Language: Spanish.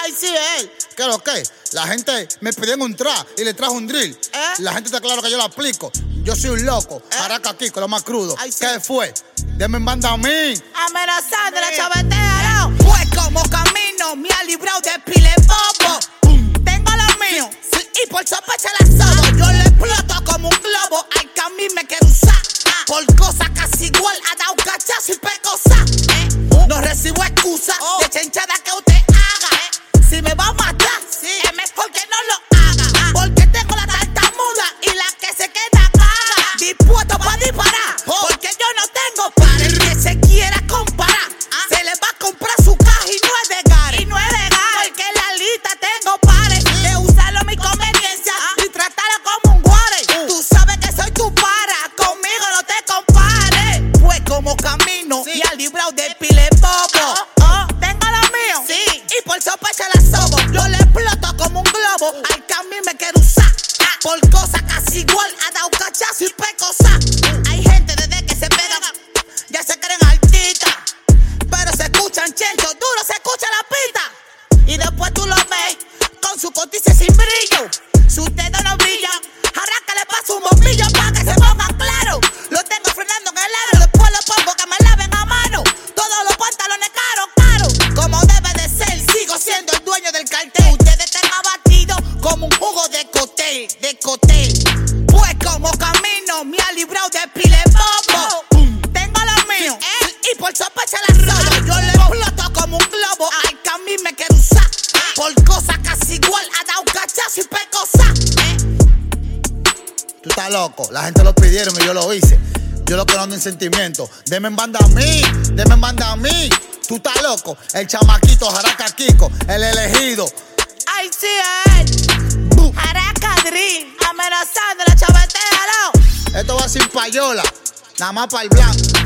Ay, sí, él. ¿Qué es lo que? La gente me pidió un trap y le trajo un drill. La gente está claro que yo lo aplico. Yo soy un loco, Jaraca Kiko, lo más crudo. Ay, sí. ¿Qué fue? Deme en banda a mí. Amenazando la chavetea, ¿no? Pues como camino me ha librado de pile bobo. Tengo lo mío y por sospecha la sobo. Yo le exploto como un globo al que a mí me quiere usar. Por cosas casi igual ha dado cachazo y pecosa. No recibo excusa de chenchada que usted haga. Si me va a matar, es mejor que no lo haga. Porque tengo la tartamuda y la que se queda caga. Dispuesto para disparar, porque yo no tengo par. El que se quiera comparar, se le va a comprar su caja y no es de Gary. Y no es legal. Porque en la lista tengo pares de usarlo a mi conveniencia y tratarlo como un guare. Tú sabes que soy tu para, conmigo no te compares. Pues como camino y al librado de pile bobo. Tengo lo mío y por sospecha la sobo. Yo le exploto como un globo al que a mí me quiere usar. Por cosas casi igual ha dado cachazo y pecosa. Hay gente desde que se pegan ya se creen artistas, pero se escuchan chenchos, duro se escucha la pita. Y después tú lo ves con su cotice sin brillo. Sus dedos no brillan, Jaraca le pasa un bombillo para que se pongan claro. Lo tengo frenando en el aro, después lo pongo que me laven a mano. Todos los pantalones caros, como debe de ser, sigo siendo el dueño del cartel. Ustedes están abatidos como un jugo de cotel, Pues como camino me ha librado de pile bobo. Tengo lo mío y por sospecha la sobo. Yo le exploto como un globo al que a mí me quiere usar. Por cosas casi igual ha dado cachazo y pecosa. Tú estás loco, la gente lo pidieron y yo lo hice. Yo lo que no ando en sentimiento. Deme en banda a mí, deme en banda a mí. Tú estás loco, el chamaquito Jaraca Kiko, el elegido. Ay, sí, él. Jaraca Drill. Amenazando la chavetea, ¿no? Esto va sin payola, nada más para el blanco.